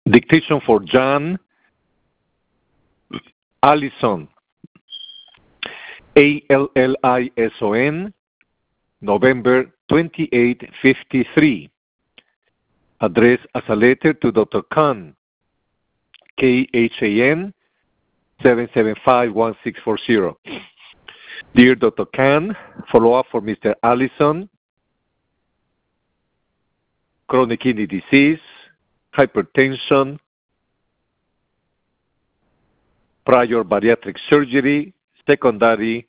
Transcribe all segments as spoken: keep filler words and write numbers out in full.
Dictation for John Allison, A L L I S O N, November twenty-eighth, fifty-three. Addressed as a letter to Doctor Khan, K H A N, seven seven five one six four zero. Dear Doctor Khan, follow-up for Mister Allison, chronic kidney disease, hypertension, prior bariatric surgery, secondary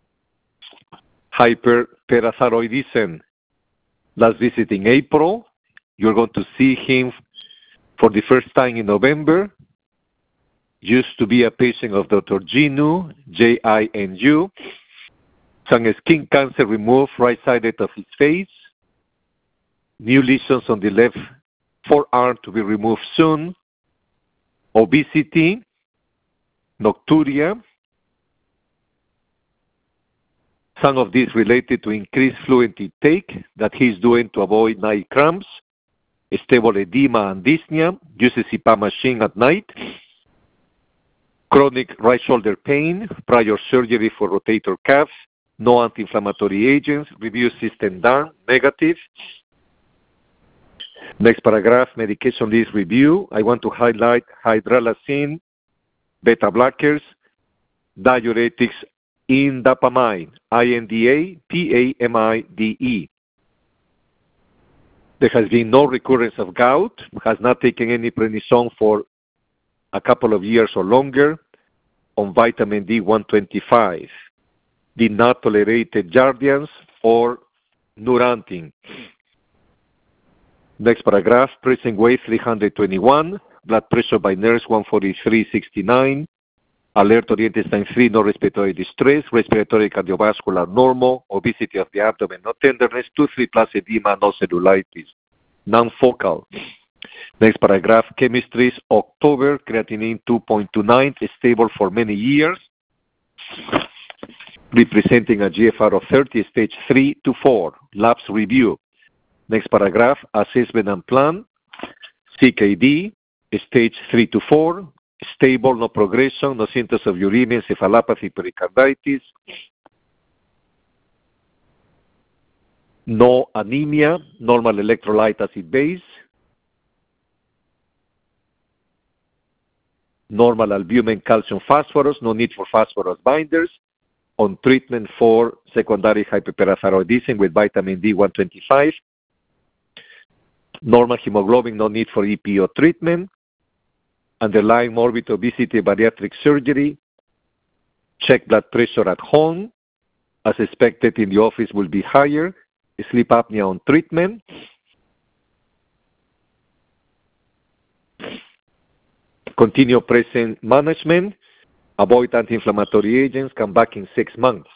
hyperparathyroidism. Last visit in April. You're going to see him for the first time in November. Used to be a patient of Doctor Jinu, J I N U. Some skin cancer removed right-sided of his face. New lesions on the left forearm to be removed soon. Obesity, nocturia. Some of these related to increased fluid intake that he's doing to avoid night cramps. Stable edema and dyspnea. Uses C PAP machine at night. Chronic right shoulder pain. Prior surgery for rotator cuff. No anti-inflammatory agents. Review system done. Negative. Next paragraph, medication list review. I want to highlight hydralazine, beta blockers, diuretics, indapamide, I N D A P A M I D E. There has been no recurrence of gout, has not taken any prednisone for a couple of years or longer, on vitamin D one twenty-five. Did not tolerate Jardiance or Nurantin. Next paragraph, present weight three hundred twenty-one, blood pressure by nurse one forty-three sixty-nine, alert oriented sign three, no respiratory distress, respiratory cardiovascular normal, obesity of the abdomen, no tenderness, two three plus edema, no cellulitis, non-focal. Next paragraph, chemistries, October, creatinine two point two nine, stable for many years, representing a G F R of thirty, stage three to four, labs review. Next paragraph, assessment and plan, C K D, stage three to four, stable, no progression, no symptoms of uremia, encephalopathy, pericarditis, no anemia, normal electrolyte acid base, normal albumin, calcium, phosphorus, no need for phosphorus binders, on treatment for secondary hyperparathyroidism with vitamin D one twenty-five, normal hemoglobin, no need for E P O treatment, underlying morbid obesity, bariatric surgery, check blood pressure at home, as expected in the office will be higher, sleep apnea on treatment, continue present management, avoid anti-inflammatory agents, come back in six months.